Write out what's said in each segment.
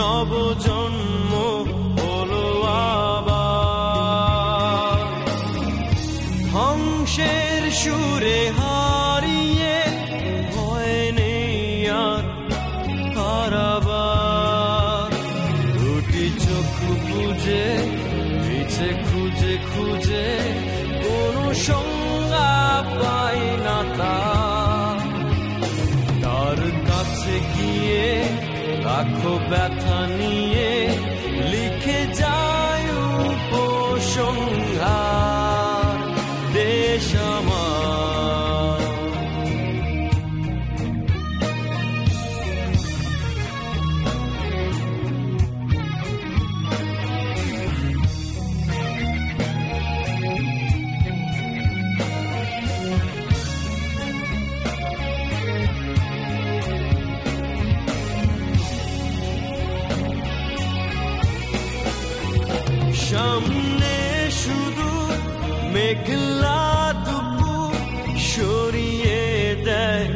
নবজন্ম হলো আবার। ধ্বংসের সুরে হারিয়ে ভয় নেই আর হারাবার। দুটি চোখ বুঝে নিচে খুঁজে খুঁজে কোনো সংজ্ঞা পাই না তার কাছে গিয়ে লাখো ব্যথা নিয়ে লিখে যায় উপসংহার দেশ আমার। সামনে শুধু মেঘলা দুপুর সরিয়ে দেয়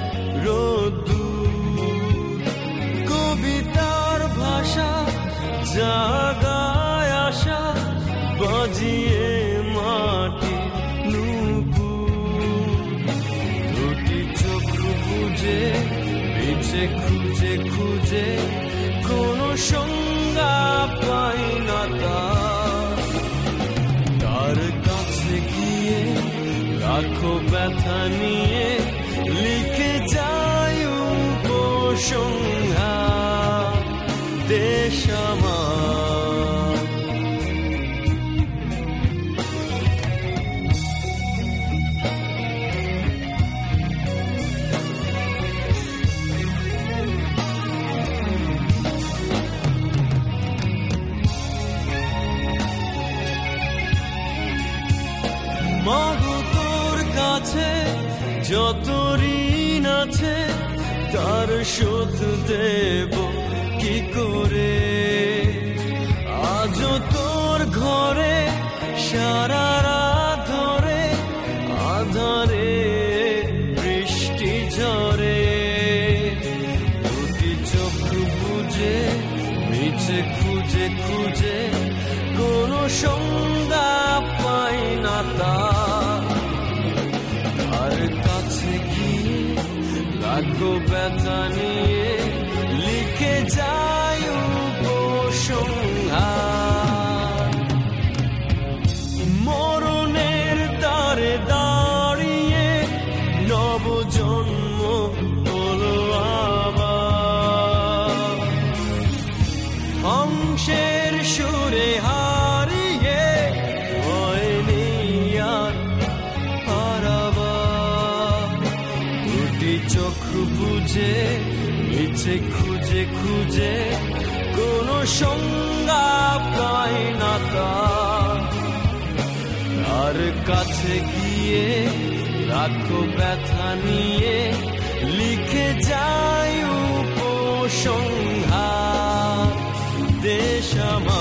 রোদ্দুর। কবিতার ভাষা জাগায় আশা বাজিয়ে মাটি নুপুর। দুটি চোখ বুঝে নিচে খুঁজে খুঁজে কোনো সংজ্ঞা পাই না তার কাছে গিয়ে লাখো ব্যথা নিয়ে লিখে যায় উপসংহার দেশ আমার। মাগো তোর কাছে যত ঋণ আছে তার শোধ দেব কি করে। আজও তোর ঘরে সারা রাত ধরে আধারে বৃষ্টি ঝরে। দুটি চোখ বুঝে নিচে খুঁজে খুঁজে কোনো সংজ্ঞা পাই না তার কাছে গিয়ে লাখো ব্যথা নিয়ে লিখে যায় উপসংহার। মরণের দ্বারে দাঁড়িয়ে নবজন্ম হলো আবার। ধ্বংসের সুরে হারিয়ে ভয় নেই আর হারাবার। দুটি চোখ বুঝে নিচে খুঁজে খুঁজে কোনো সংজ্ঞা পাই না তার কাছে গিয়ে লাখো ব্যথা নিয়ে লিখে যায় উপসংহার দেশ আমার।